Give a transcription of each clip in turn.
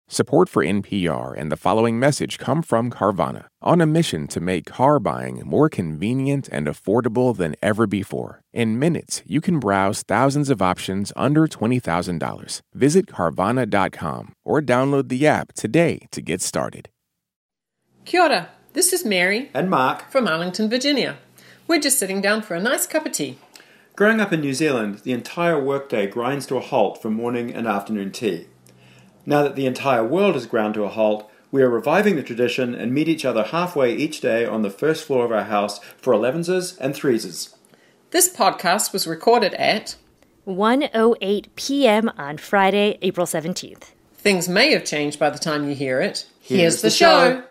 Support for NPR and the following message come from Carvana, on a mission to make car buying more convenient and affordable than ever before. In minutes, you can browse thousands of options under $20,000. Visit Carvana.com or download the app today to get started. Kia ora, this is Mary and Mark from Arlington, Virginia. We're just sitting down for a nice cup of tea. Growing up in New Zealand, the entire workday grinds to a halt for morning and afternoon tea. Now that the entire world has ground to a halt, we are reviving the tradition and meet each other halfway each day on the first floor of our house for 11s and 3s. This podcast was recorded at 1:08 p.m. on Friday, April 17th. Things may have changed by the time you hear it. Here's the show.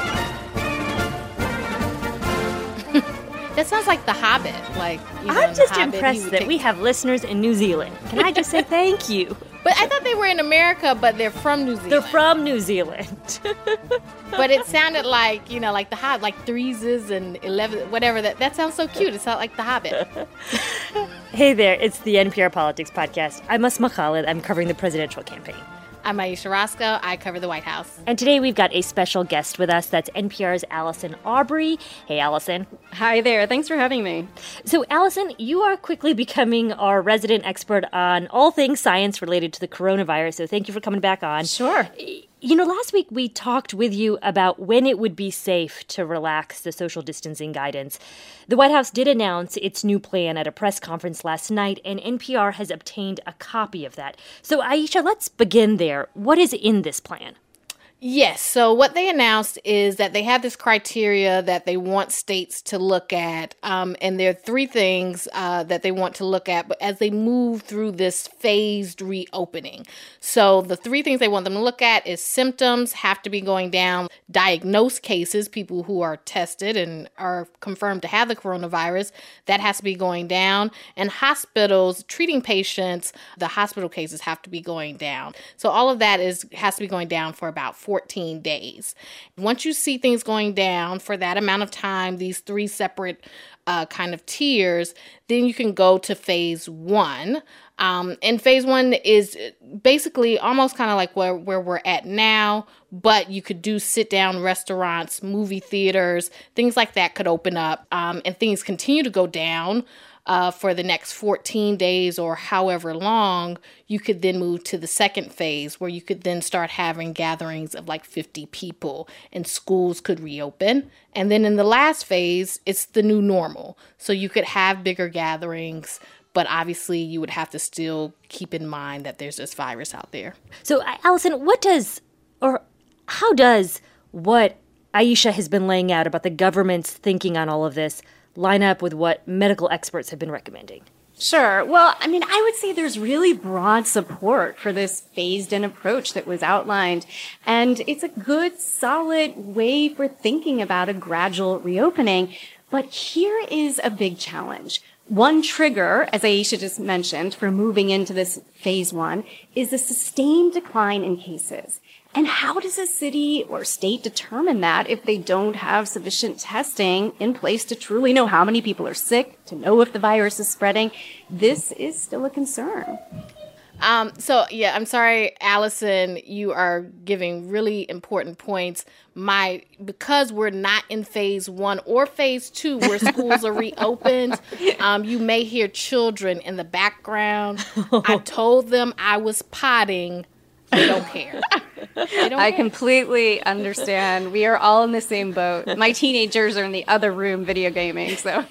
That sounds like The Hobbit. I'm just impressed that we have listeners in New Zealand. Can I just say thank you? But I thought they were in America, but they're from New Zealand. They're from New Zealand. But it sounded like, like The Hobbit, like 3s and 11, whatever. That sounds so cute. It sounds like The Hobbit. Hey there, it's the NPR Politics Podcast. I'm Asma Khalid. I'm covering the presidential campaign. I'm Aisha Roscoe. I cover the White House. And today we've got a special guest with us. That's NPR's Allison Aubrey. Hey, Allison. Hi there. Thanks for having me. So, Allison, you are quickly becoming our resident expert on all things science related to the coronavirus. So thank you for coming back on. Sure. Last week we talked with you about when it would be safe to relax the social distancing guidance. The White House did announce its new plan at a press conference last night, and NPR has obtained a copy of that. So, Aisha, let's begin there. What is in this plan? Yes. So what they announced is that they have this criteria that they want states to look at. And there are three things that they want to look at but as they move through this phased reopening. So the three things they want them to look at is symptoms have to be going down, diagnosed cases, people who are tested and are confirmed to have the coronavirus, that has to be going down. And hospitals treating patients, the hospital cases have to be going down. So all of that has to be going down for about 14 days. Once you see things going down for that amount of time, these three separate kind of tiers, then you can go to phase one. And phase one is basically almost kind of like where we're at now, but you could do sit-down restaurants, movie theaters, things like that could open up, and things continue to go down. For the next 14 days or however long, you could then move to the second phase where you could then start having gatherings of like 50 people and schools could reopen. And then in the last phase, it's the new normal. So you could have bigger gatherings, but obviously you would have to still keep in mind that there's this virus out there. So, Allison, how does what Aisha has been laying out about the government's thinking on all of this line up with what medical experts have been recommending? Sure. Well, I would say there's really broad support for this phased-in approach that was outlined. And it's a good, solid way for thinking about a gradual reopening. But here is a big challenge. One trigger, as Aisha just mentioned, for moving into this phase one is a sustained decline in cases. And how does a city or state determine that if they don't have sufficient testing in place to truly know how many people are sick, to know if the virus is spreading? This is still a concern. I'm sorry, Allison, you are giving really important points. Because we're not in phase one or phase two where schools are reopened, you may hear children in the background. I told them I was potting. They don't care. I completely understand. We are all in the same boat. My teenagers are in the other room video gaming, so.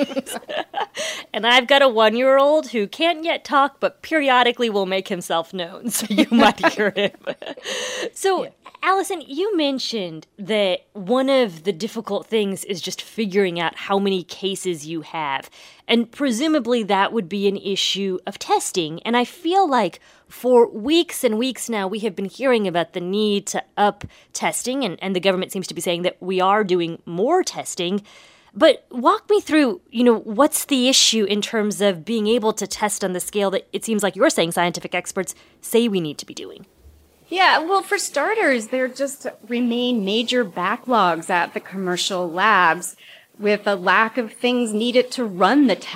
And I've got a 1-year-old who can't yet talk, but periodically will make himself known, so you might hear him. So, yeah. Allison, you mentioned that one of the difficult things is just figuring out how many cases you have. And presumably that would be an issue of testing. And I feel like for weeks and weeks now, we have been hearing about the need to up testing, and the government seems to be saying that we are doing more testing. But walk me through, what's the issue in terms of being able to test on the scale that it seems like you're saying scientific experts say we need to be doing? Yeah, well, for starters, there just remain major backlogs at the commercial labs with a lack of things needed to run the tests.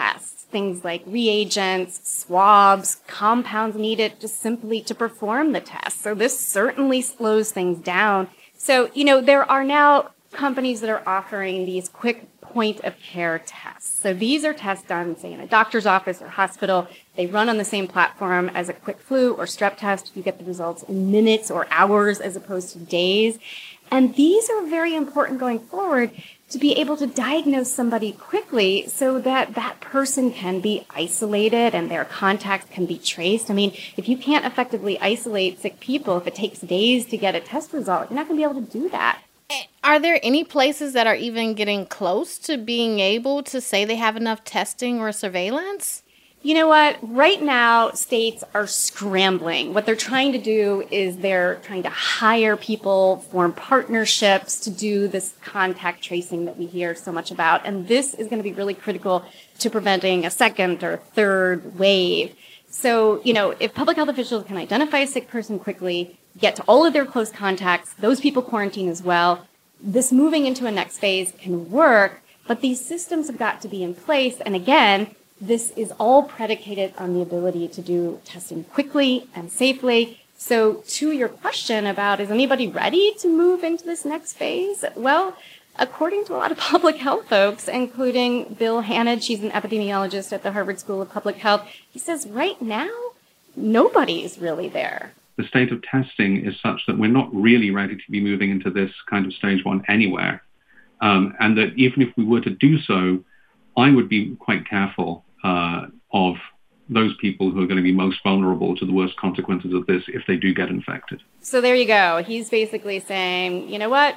things like reagents, swabs, compounds needed just simply to perform the test. So this certainly slows things down. So, there are now companies that are offering these quick point-of-care tests. So these are tests done, say, in a doctor's office or hospital. They run on the same platform as a quick flu or strep test. You get the results in minutes or hours as opposed to days. And these are very important going forward to be able to diagnose somebody quickly so that that person can be isolated and their contacts can be traced. I mean, if you can't effectively isolate sick people, if it takes days to get a test result, you're not going to be able to do that. Are there any places that are even getting close to being able to say they have enough testing or surveillance? You know what? Right now, states are scrambling. What they're trying to do is they're trying to hire people, form partnerships to do this contact tracing that we hear so much about. And this is going to be really critical to preventing a second or third wave. So, if public health officials can identify a sick person quickly, get to all of their close contacts, those people quarantine as well, this moving into a next phase can work, but these systems have got to be in place. And again, this is all predicated on the ability to do testing quickly and safely. So to your question about, is anybody ready to move into this next phase? Well, according to a lot of public health folks, including Bill Hanage, he's an epidemiologist at the Harvard School of Public Health, he says right now, nobody's really there. The state of testing is such that we're not really ready to be moving into this kind of stage one anywhere. And that even if we were to do so, I would be quite careful of those people who are going to be most vulnerable to the worst consequences of this if they do get infected. So there you go. He's basically saying, you know what?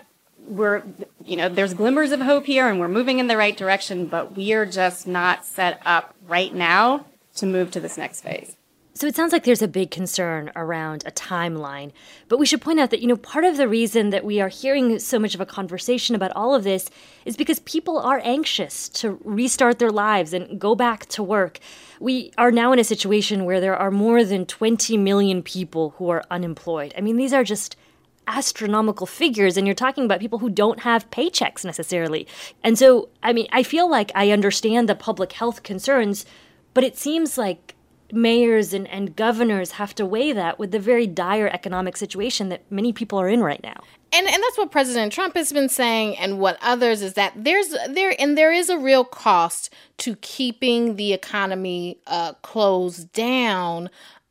There's glimmers of hope here and we're moving in the right direction, but we are just not set up right now to move to this next phase. So it sounds like there's a big concern around a timeline. But we should point out that, part of the reason that we are hearing so much of a conversation about all of this is because people are anxious to restart their lives and go back to work. We are now in a situation where there are more than 20 million people who are unemployed. I mean, these are just astronomical figures, and you're talking about people who don't have paychecks necessarily. And so, I feel like I understand the public health concerns, but it seems like mayors and governors have to weigh that with the very dire economic situation that many people are in right now. And that's what President Trump has been saying, and what others, is that there is a real cost to keeping the economy closed down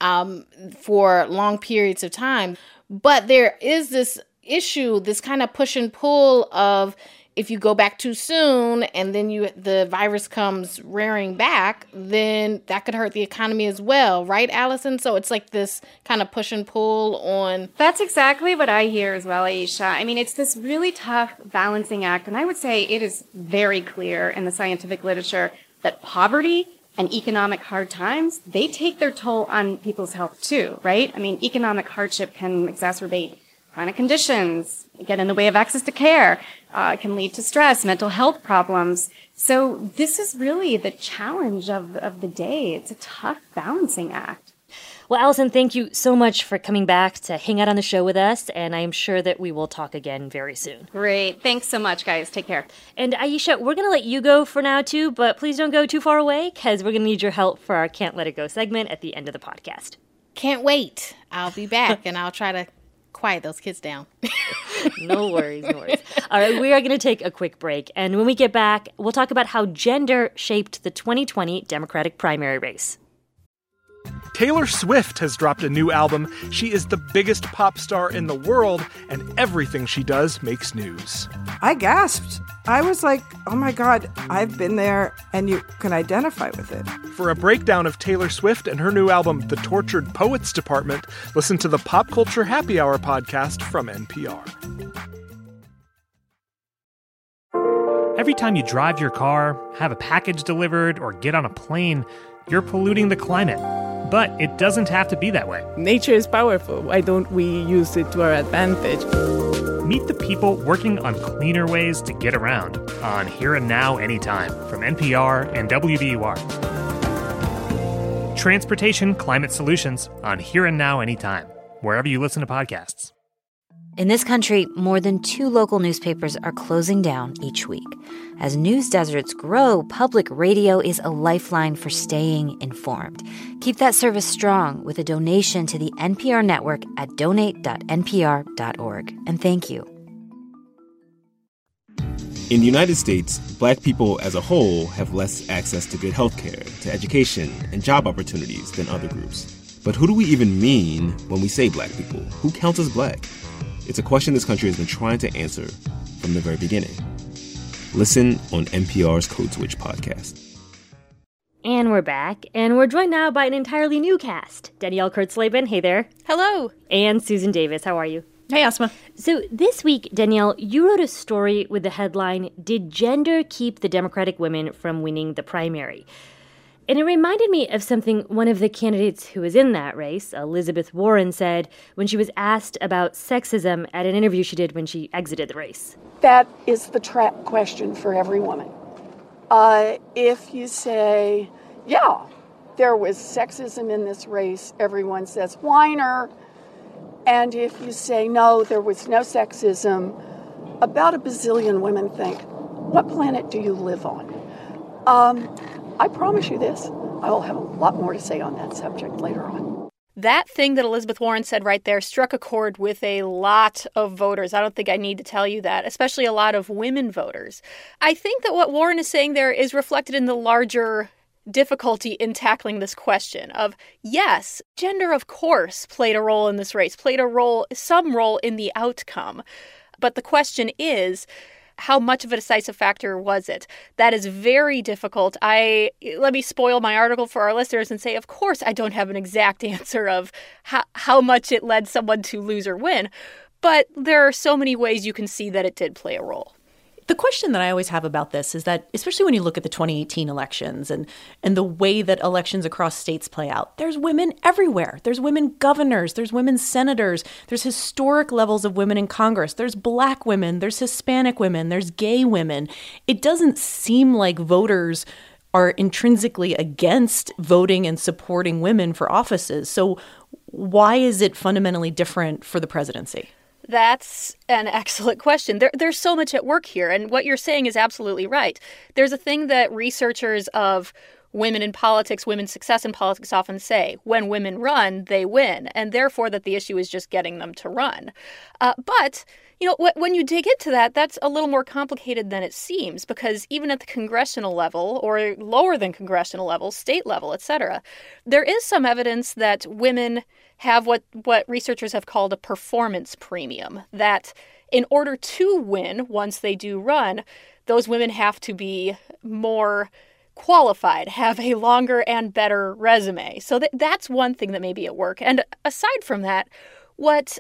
for long periods of time. But there is this issue, this kind of push and pull of, if you go back too soon and then the virus comes rearing back, then that could hurt the economy as well, right, Allison? So it's like this kind of push and pull on. That's exactly what I hear as well, Aisha. It's this really tough balancing act, and I would say it is very clear in the scientific literature that poverty and economic hard times, they take their toll on people's health too, right? Economic hardship can exacerbate chronic conditions, get in the way of access to care, can lead to stress, mental health problems. So this is really the challenge of the day. It's a tough balancing act. Well, Allison, thank you so much for coming back to hang out on the show with us, and I am sure that we will talk again very soon. Great. Thanks so much, guys. Take care. And Aisha, we're going to let you go for now, too, but please don't go too far away, because we're going to need your help for our Can't Let It Go segment at the end of the podcast. Can't wait. I'll be back, and I'll try to quiet those kids down. No worries. All right, we are going to take a quick break. And when we get back, we'll talk about how gender shaped the 2020 Democratic primary race. Taylor Swift has dropped a new album. She is the biggest pop star in the world, and everything she does makes news. I gasped. I was like, oh my God, I've been there, and you can identify with it. For a breakdown of Taylor Swift and her new album, The Tortured Poets Department, listen to the Pop Culture Happy Hour podcast from NPR. Every time you drive your car, have a package delivered, or get on a plane, you're polluting the climate. But it doesn't have to be that way. Nature is powerful. Why don't we use it to our advantage? Meet the people working on cleaner ways to get around on Here and Now Anytime from NPR and WBUR. Transportation Climate Solutions on Here and Now Anytime, wherever you listen to podcasts. In this country, more than 2 local newspapers are closing down each week. As news deserts grow, public radio is a lifeline for staying informed. Keep that service strong with a donation to the NPR network at donate.npr.org. And thank you. In the United States, Black people as a whole have less access to good health care, to education, and job opportunities than other groups. But who do we even mean when we say Black people? Who counts as Black? It's a question this country has been trying to answer from the very beginning. Listen on NPR's Code Switch podcast. And we're back, and we're joined now by an entirely new cast. Danielle Kurtzleben, hey there. Hello. And Susan Davis, how are you? Hey, Asma. So this week, Danielle, you wrote a story with the headline, "Did Gender Keep the Democratic Women from Winning the Primary?" And it reminded me of something one of the candidates who was in that race, Elizabeth Warren, said when she was asked about sexism at an interview she did when she exited the race. That is the trap question for every woman. If you say, yeah, there was sexism in this race, everyone says, whiner. And if you say, no, there was no sexism, about a bazillion women think, what planet do you live on? I promise you this, I will have a lot more to say on that subject later on. That thing that Elizabeth Warren said right there struck a chord with a lot of voters. I don't think I need to tell you that, especially a lot of women voters. I think that what Warren is saying there is reflected in the larger difficulty in tackling this question of, yes, gender, of course, played a role in this race, some role in the outcome. But the question is, how much of a decisive factor was it? That is very difficult. Let me spoil my article for our listeners and say, of course, I don't have an exact answer of how much it led someone to lose or win. But there are so many ways you can see that it did play a role. The question that I always have about this is that, especially when you look at the 2018 elections and the way that elections across states play out, there's women everywhere. There's women governors, there's women senators, there's historic levels of women in Congress, there's Black women, there's Hispanic women, there's gay women. It doesn't seem like voters are intrinsically against voting and supporting women for offices. So why is it fundamentally different for the presidency? That's an excellent question. There's so much at work here, and what you're saying is absolutely right. There's a thing that researchers of women in politics, women's success in politics often say, when women run, they win, and therefore that the issue is just getting them to run. But when you dig into that, that's a little more complicated than it seems, because even at the congressional level, or lower than congressional level, state level, etc., there is some evidence that women have what researchers have called a performance premium, that in order to win, once they do run, those women have to be more qualified, have a longer and better resume. So that's one thing that may be at work. And aside from that, what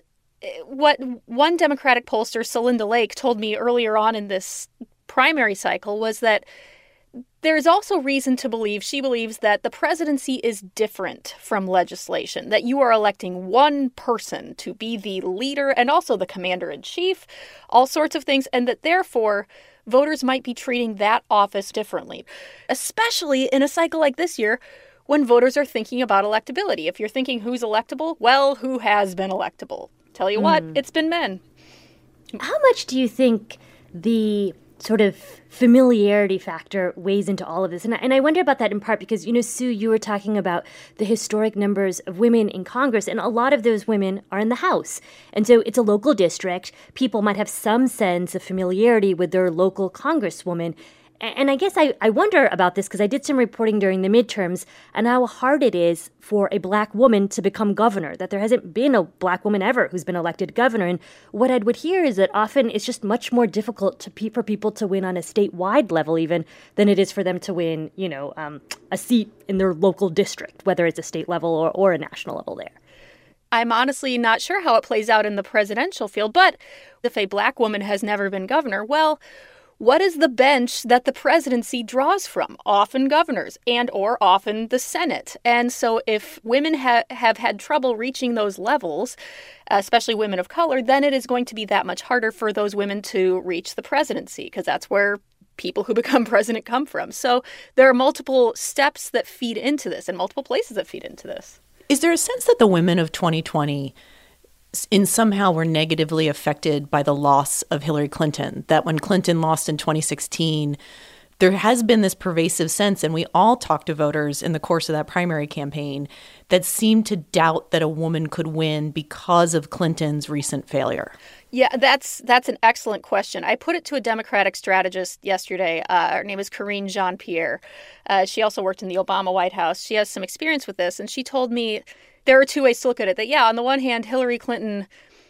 one Democratic pollster, Celinda Lake, told me earlier on in this primary cycle was that there is also reason to believe, she believes, that the presidency is different from legislation, that you are electing one person to be the leader and also the commander-in-chief, all sorts of things, and that therefore voters might be treating that office differently, especially in a cycle like this year when voters are thinking about electability. If you're thinking who's electable, well, who has been electable? Tell you what, it's been men. How much do you think the sort of familiarity factor weighs into all of this? And I wonder about that in part because, Sue, you were talking about the historic numbers of women in Congress, and a lot of those women are in the House. And so it's a local district. People might have some sense of familiarity with their local congresswoman. And I guess I wonder about this because I did some reporting during the midterms and how hard it is for a Black woman to become governor, that there hasn't been a Black woman ever who's been elected governor. And what I would hear is that often it's just much more difficult for people to win on a statewide level even than it is for them to win, a seat in their local district, whether it's a state level or a national level there. I'm honestly not sure how it plays out in the presidential field, but if a Black woman has never been governor, well, what is the bench that the presidency draws from? Often governors and or often the Senate. And so if women have had trouble reaching those levels, especially women of color, then it is going to be that much harder for those women to reach the presidency because that's where people who become president come from. So there are multiple steps that feed into this and multiple places that feed into this. Is there a sense that the women of 2020 somehow were negatively affected by the loss of Hillary Clinton, that when Clinton lost in 2016, there has been this pervasive sense, and we all talked to voters in the course of that primary campaign, that seemed to doubt that a woman could win because of Clinton's recent failure. Yeah, that's an excellent question. I put it to a Democratic strategist yesterday. Her name is Karine Jean-Pierre. She also worked in the Obama White House. She has some experience with this, and she told me there are two ways to look at it. That, yeah, on the one hand, Hillary Clinton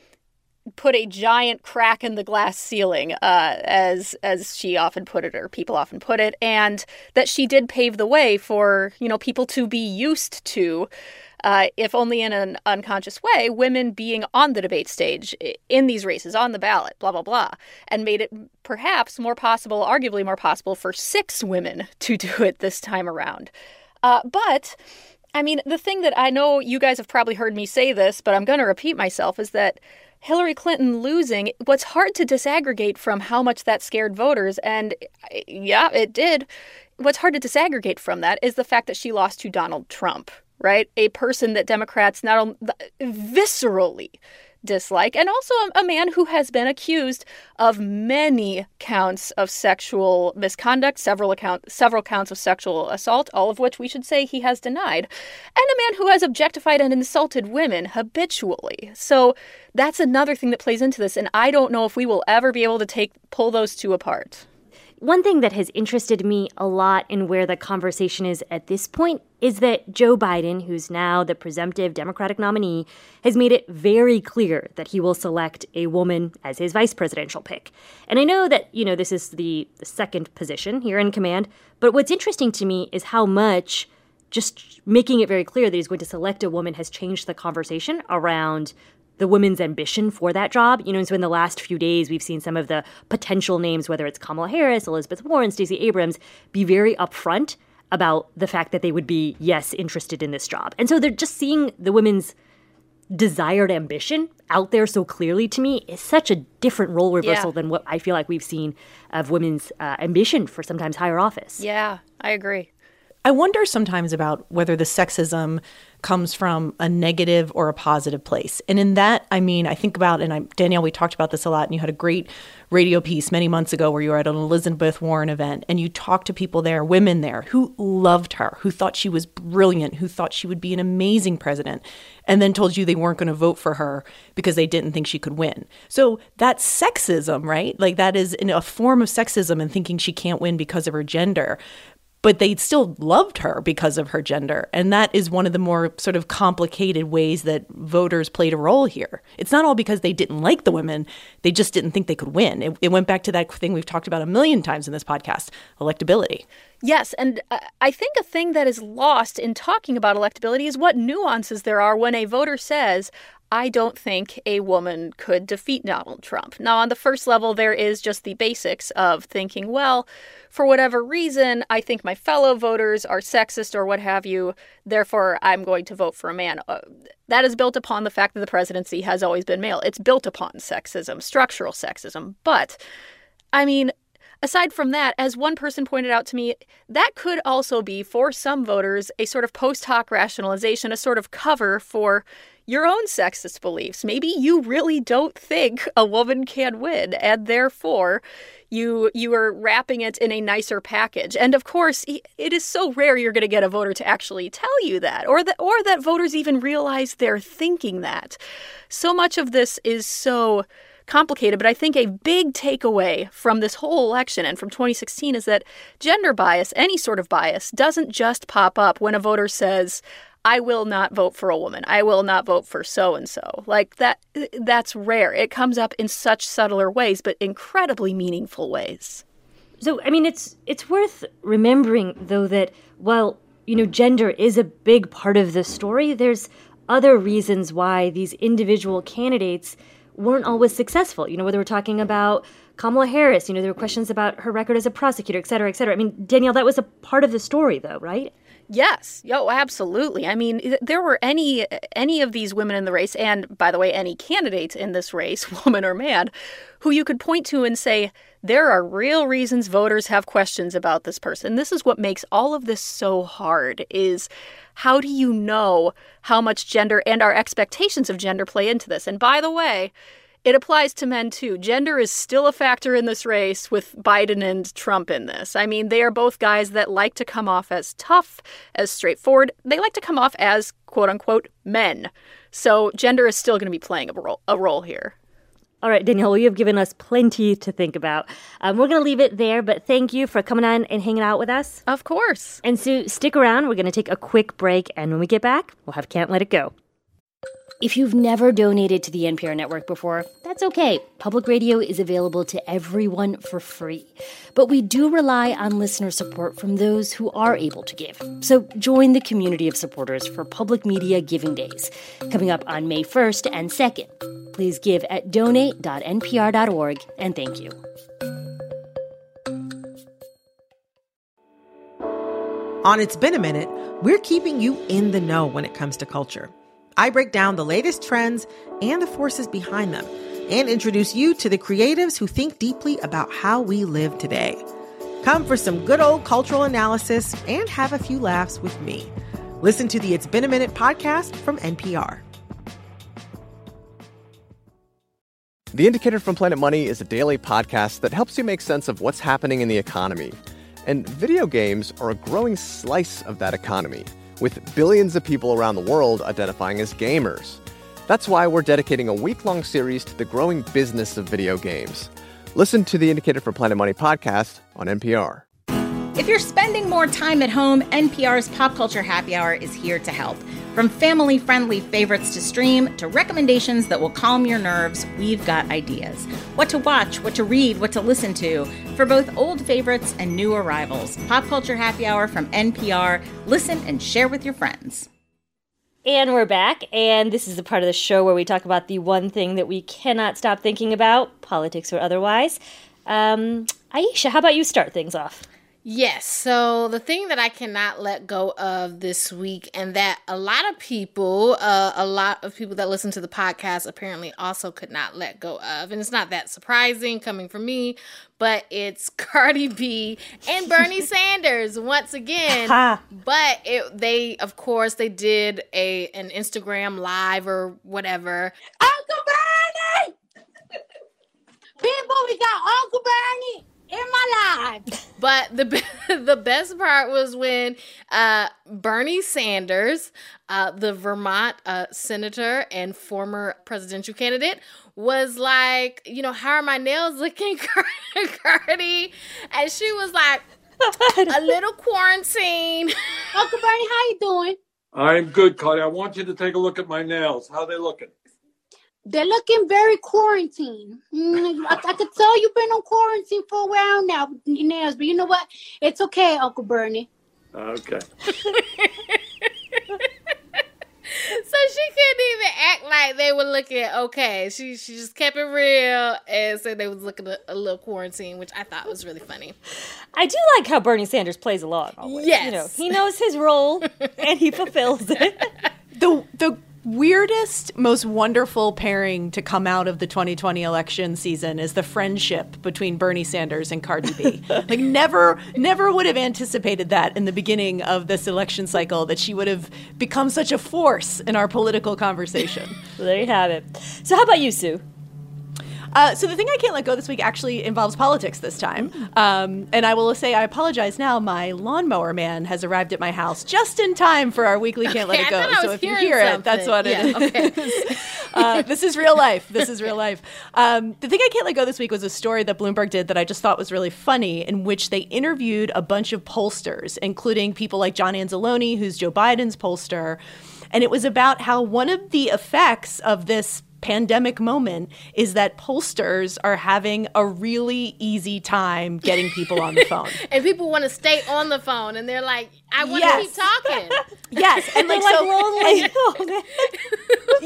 put a giant crack in the glass ceiling, as she often put it, or people often put it, and that she did pave the way for, people to be used to, if only in an unconscious way, women being on the debate stage in these races, on the ballot, blah, blah, blah, and made it perhaps more possible, arguably more possible, for 6 women to do it this time around. But the thing that I know you guys have probably heard me say this, but I'm going to repeat myself, is that Hillary Clinton losing, what's hard to disaggregate from how much that scared voters, and yeah, it did, what's hard to disaggregate from that is the fact that she lost to Donald Trump, right? A person that Democrats not only viscerally dislike, and also a man who has been accused of many counts of sexual misconduct, several counts of sexual assault, all of which we should say he has denied, and a man who has objectified and insulted women habitually. So that's another thing that plays into this, and I don't know if we will ever be able to pull those two apart. One thing that has interested me a lot in where the conversation is at this point is that Joe Biden, who's now the presumptive Democratic nominee, has made it very clear that he will select a woman as his vice presidential pick. And I know that, this is the second position here in command, but what's interesting to me is how much just making it very clear that he's going to select a woman has changed the conversation around the women's ambition for that job. So in the last few days, we've seen some of the potential names, whether it's Kamala Harris, Elizabeth Warren, Stacey Abrams, be very upfront about the fact that they would be, yes, interested in this job. And so they're just seeing the women's desired ambition out there so clearly, to me, is such a different role reversal than what I feel like we've seen of women's ambition for sometimes higher office. Yeah, I agree. I wonder sometimes about whether the sexism comes from a negative or a positive place. And in that, I think about, Danielle, we talked about this a lot, and you had a great radio piece many months ago where you were at an Elizabeth Warren event, and you talked to people there, women there, who loved her, who thought she was brilliant, who thought she would be an amazing president, and then told you they weren't going to vote for her because they didn't think she could win. So that's sexism, right? Like, that is a form of sexism, and thinking she can't win because of her gender. But they still loved her because of her gender. And that is one of the more sort of complicated ways that voters played a role here. It's not all because they didn't like the women. They just didn't think they could win. It went back to that thing we've talked about a million times in this podcast, electability. Yes, and I think a thing that is lost in talking about electability is what nuances there are when a voter says, I don't think a woman could defeat Donald Trump. Now, on the first level, there is just the basics of thinking, well, for whatever reason, I think my fellow voters are sexist or what have you, therefore I'm going to vote for a man. That is built upon the fact that the presidency has always been male. It's built upon sexism, structural sexism. But, aside from that, as one person pointed out to me, that could also be, for some voters, a sort of post hoc rationalization, a sort of cover for your own sexist beliefs. Maybe you really don't think a woman can win, and therefore you are wrapping it in a nicer package. And of course, it is so rare you're going to get a voter to actually tell you that, or that voters even realize they're thinking that. So much of this is so complicated, but I think a big takeaway from this whole election and from 2016 is that gender bias, any sort of bias, doesn't just pop up when a voter says, I will not vote for a woman. I will not vote for so-and-so. Like, that's rare. It comes up in such subtler ways, but incredibly meaningful ways. So, it's worth remembering, though, that while, gender is a big part of the story, there's other reasons why these individual candidates weren't always successful. Whether we're talking about Kamala Harris, there were questions about her record as a prosecutor, et cetera, et cetera. Danielle, that was a part of the story, though, right? Yes. Absolutely. I mean, there were any of these women in the race, and by the way, any candidates in this race, woman or man, who you could point to and say, there are real reasons voters have questions about this person. This is what makes all of this so hard, is how do you know how much gender and our expectations of gender play into this? And by the way, it applies to men, too. Gender is still a factor in this race with Biden and Trump in this. I mean, they are both guys that like to come off as tough, as straightforward. They like to come off as, quote unquote, men. So gender is still going to be playing a role here. All right, Danielle, you have given us plenty to think about. We're going to leave it there, but thank you for coming on and hanging out with us. Of course. And Sue, stick around. We're going to take a quick break, and when we get back, we'll have Can't Let It Go. If you've never donated to the NPR network before, that's okay. Public radio is available to everyone for free. But we do rely on listener support from those who are able to give. So join the community of supporters for Public Media Giving Days, coming up on May 1st and 2nd. Please give at donate.npr.org, and thank you. On It's Been a Minute, we're keeping you in the know when it comes to culture. I break down the latest trends and the forces behind them and introduce you to the creatives who think deeply about how we live today. Come for some good old cultural analysis and have a few laughs with me. Listen to the It's Been a Minute podcast from NPR. The Indicator from Planet Money is a daily podcast that helps you make sense of what's happening in the economy. And video games are a growing slice of that economy, with billions of people around the world identifying as gamers. That's why we're dedicating a week-long series to the growing business of video games. Listen to the Indicator from Planet Money podcast on NPR. If you're spending more time at home, NPR's Pop Culture Happy Hour is here to help. From family-friendly favorites to stream to recommendations that will calm your nerves, we've got ideas. What to watch, what to read, what to listen to, for both old favorites and new arrivals. Pop Culture Happy Hour from NPR. Listen and share with your friends. And we're back, and this is the part of the show where we talk about the one thing that we cannot stop thinking about, politics or otherwise. Aisha, how about you start things off? Yes, so the thing that I cannot let go of this week, and that a lot of people that listen to the podcast apparently also could not let go of, and it's not that surprising coming from me, but it's Cardi B and Bernie Sanders once again. But they did an Instagram live or whatever. Uncle Bernie! People, we got Uncle Bernie in my life. But the best part was when Bernie Sanders, the Vermont senator and former presidential candidate, was like, how are my nails looking, Cardi? And she was like, a little quarantine. Uncle Bernie, how you doing? I'm good, Cardi. I want you to take a look at my nails. How are they looking? They're looking very quarantined. I could tell you've been on quarantine for a while now with your nails, but you know what? It's okay, Uncle Bernie. Okay. So she couldn't even act like they were looking okay. She just kept it real and said they was looking a little quarantine, which I thought was really funny. I do like how Bernie Sanders plays along always. Yes. He knows his role and he fulfills it. The weirdest, most wonderful pairing to come out of the 2020 election season is the friendship between Bernie Sanders and Cardi B. Like never would have anticipated that in the beginning of this election cycle, that she would have become such a force in our political conversation. Well, there you have it. So how about you, Sue? So the thing I can't let go this week actually involves politics this time. And I will say I apologize now. My lawnmower man has arrived at my house just in time for our weekly Can't Let It Go. So if you hear it, that's what it is. Okay. This is real life. The thing I can't let go this week was a story that Bloomberg did that I just thought was really funny, in which they interviewed a bunch of pollsters, including people like John Anzalone, who's Joe Biden's pollster. And it was about how one of the effects of this pandemic moment is that pollsters are having a really easy time getting people on the phone. And people want to stay on the phone, and they're like, I want to keep talking. Yes, and lonely. Yeah,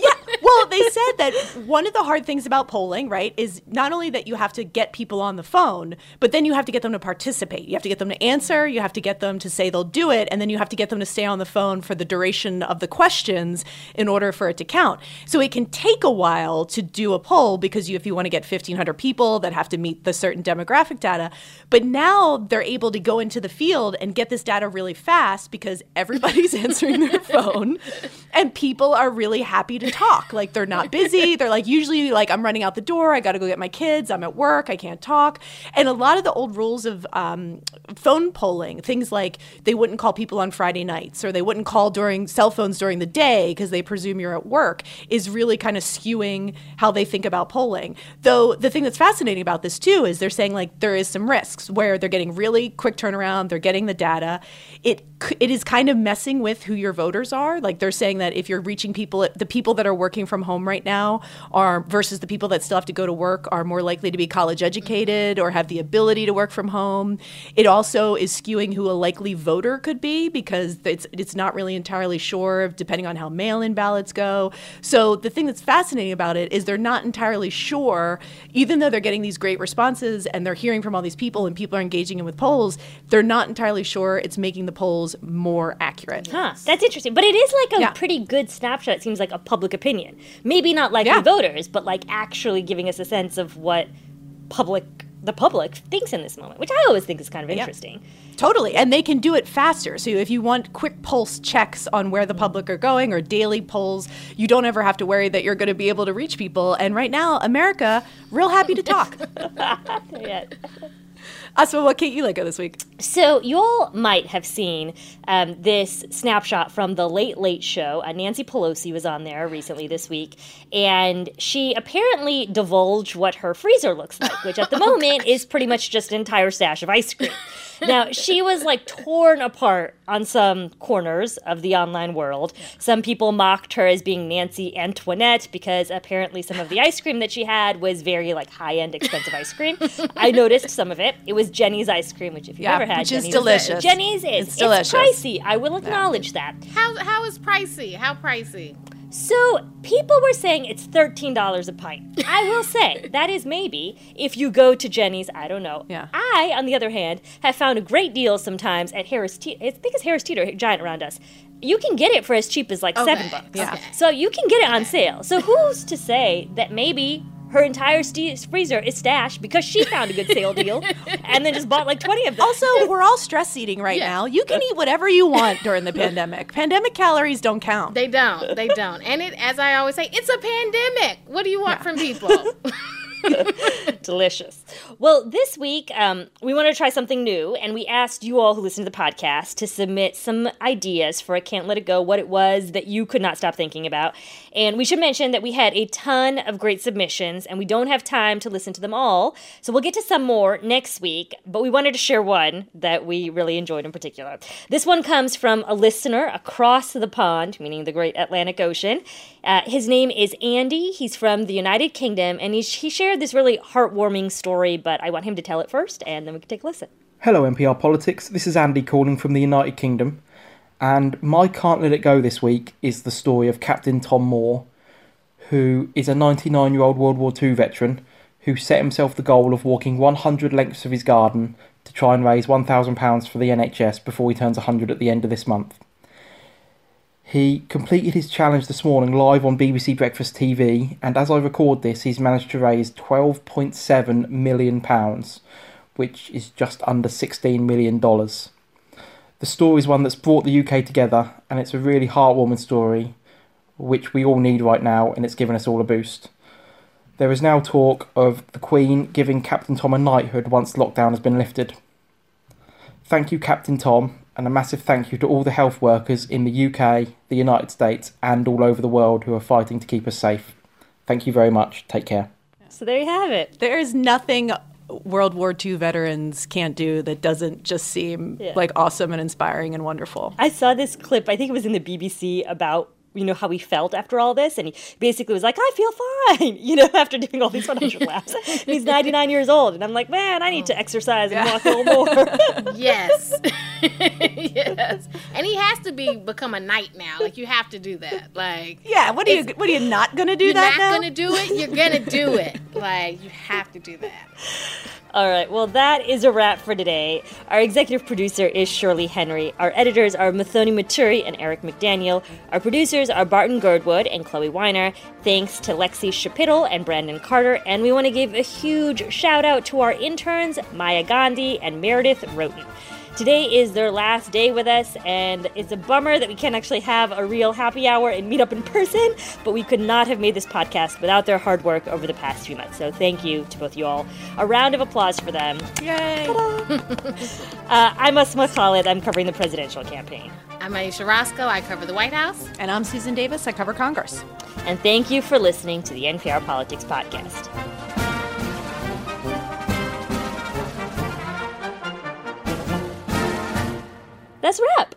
Well, they said that one of the hard things about polling, right, is not only that you have to get people on the phone, but then you have to get them to participate. You have to get them to answer, you have to get them to say they'll do it, and then you have to get them to stay on the phone for the duration of the questions in order for it to count. So it can take a while to do a poll because if you want to get 1,500 people that have to meet the certain demographic data. But now they're able to go into the field and get this data really fast because everybody's answering their phone and people are really happy to talk. Like, they're not busy. They're like, usually like, I'm running out the door. I got to go get my kids. I'm at work. I can't talk. And a lot of the old rules of phone polling, things like they wouldn't call people on Friday nights or they wouldn't call during cell phones during the day because they presume you're at work, is really kind of skewing how they think about polling. Though the thing that's fascinating about this too is they're saying like there is some risks where they're getting really quick turnaround, they're getting the data. It is kind of messing with who your voters are. Like, they're saying that if you're reaching people, the people that are working from home right now are versus the people that still have to go to work are more likely to be college educated or have the ability to work from home. It also is skewing who a likely voter could be because it's not really entirely sure depending on how mail-in ballots go. So the thing that's fascinating about it is they're not entirely sure, even though they're getting these great responses and they're hearing from all these people and people are engaging in with polls, they're not entirely sure it's making the polls more accurate. Huh, that's interesting. But it is like a pretty good snapshot, it seems like, of public opinion. Maybe not likely voters, but like actually giving us a sense of what the public thinks in this moment, which I always think is kind of interesting. Totally. And they can do it faster. So if you want quick pulse checks on where the public are going or daily polls, you don't ever have to worry that you're going to be able to reach people. And right now, America, real happy to talk. Asma, what can't you let go this week? So you all might have seen this snapshot from the Late Late Show. Nancy Pelosi was on there recently this week, and she apparently divulged what her freezer looks like, which at the moment is pretty much just an entire stash of ice cream. Now, she was like torn apart on some corners of the online world. Some people mocked her as being Nancy Antoinette because apparently some of the ice cream that she had was very like high-end expensive ice cream. I noticed some of it. It was Jenny's ice cream, which if you've ever had, which Jenny's is delicious. Jenny's is. It's delicious. It's pricey. I will acknowledge that. How is pricey? How pricey? So people were saying it's $13 a pint. I will say that is maybe if you go to Jenny's. I don't know. Yeah. I, on the other hand, have found a great deal sometimes at Harris Teeter. I think it's Harris Teeter, giant around us. You can get it for as cheap as like $7. Yeah. So you can get it on sale. So who's to say that maybe her entire freezer is stashed because she found a good sale deal and then just bought like 20 of them. Also, we're all stress eating right now. You can eat whatever you want during the pandemic. Pandemic calories don't count. They don't. And it, as I always say, it's a pandemic. What do you want from people? Delicious. Well, this week, we want to try something new, and we asked you all who listen to the podcast to submit some ideas for a Can't Let It Go, what it was that you could not stop thinking about. And we should mention that we had a ton of great submissions, and we don't have time to listen to them all, so we'll get to some more next week, but we wanted to share one that we really enjoyed in particular. This one comes from a listener across the pond, meaning the great Atlantic Ocean. His name is Andy. He's from the United Kingdom, and he shared this really heartwarming story, but I want him to tell it first, and then we can take a listen. Hello, NPR Politics. This is Andy calling from the United Kingdom, and my Can't Let It Go this week is the story of Captain Tom Moore, who is a 99-year-old World War II veteran who set himself the goal of walking 100 lengths of his garden to try and raise £1,000 for the NHS before he turns 100 at the end of this month. He completed his challenge this morning live on BBC Breakfast TV, and as I record this, he's managed to raise £12.7 million, which is just under $16 million. The story is one that's brought the UK together, and it's a really heartwarming story, which we all need right now, and it's given us all a boost. There is now talk of the Queen giving Captain Tom a knighthood once lockdown has been lifted. Thank you, Captain Tom, and a massive thank you to all the health workers in the UK, the United States, and all over the world who are fighting to keep us safe. Thank you very much. Take care. So there you have it. There is nothing World War II veterans can't do that doesn't just seem like awesome and inspiring and wonderful. I saw this clip, I think it was in the BBC, about how he felt after all this, and he basically was like, I feel fine, after doing all these 100 laps. And he's 99 years old, and I'm like, man, I need to exercise and walk a little more. Yes. Yes. And he has to become a knight now. Like, you have to do that. Like, yeah, what are you not going to do that now? You're not going to do it? You're going to do it. Like, you have to do that. All right, well, that is a wrap for today. Our executive producer is Shirley Henry. Our editors are Muthoni Maturi and Eric McDaniel. Our producers are Barton Girdwood and Chloe Weiner. Thanks to Lexi Shapittle and Brandon Carter. And we want to give a huge shout out to our interns, Maya Gandhi and Meredith Roten. Today is their last day with us, and it's a bummer that we can't actually have a real happy hour and meet up in person, but we could not have made this podcast without their hard work over the past few months. So thank you to both you all. A round of applause for them. Yay! I'm Asma Khalid. I'm covering the presidential campaign. I'm Aisha Roscoe. I cover the White House. And I'm Susan Davis. I cover Congress. And thank you for listening to the NPR Politics Podcast. That's a wrap.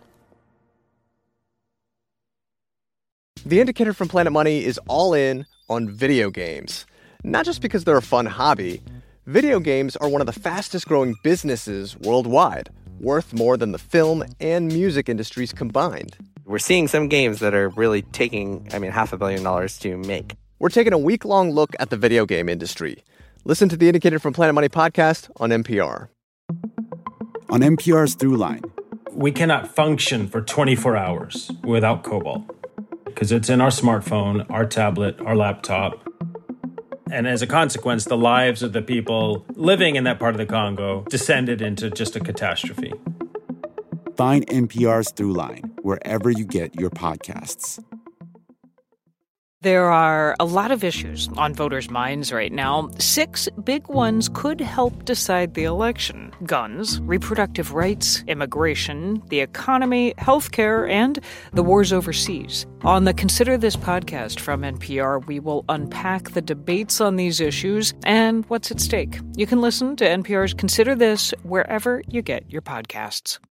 The Indicator from Planet Money is all in on video games. Not just because they're a fun hobby. Video games are one of the fastest growing businesses worldwide, worth more than the film and music industries combined. We're seeing some games that are really taking, $500 million to make. We're taking a week-long look at the video game industry. Listen to the Indicator from Planet Money podcast on NPR. On NPR's Throughline. We cannot function for 24 hours without cobalt because it's in our smartphone, our tablet, our laptop. And as a consequence, the lives of the people living in that part of the Congo descended into just a catastrophe. Find NPR's Throughline wherever you get your podcasts. There are a lot of issues on voters' minds right now. 6 big ones could help decide the election: guns, reproductive rights, immigration, the economy, healthcare, and the wars overseas. On the Consider This podcast from NPR, we will unpack the debates on these issues and what's at stake. You can listen to NPR's Consider This wherever you get your podcasts.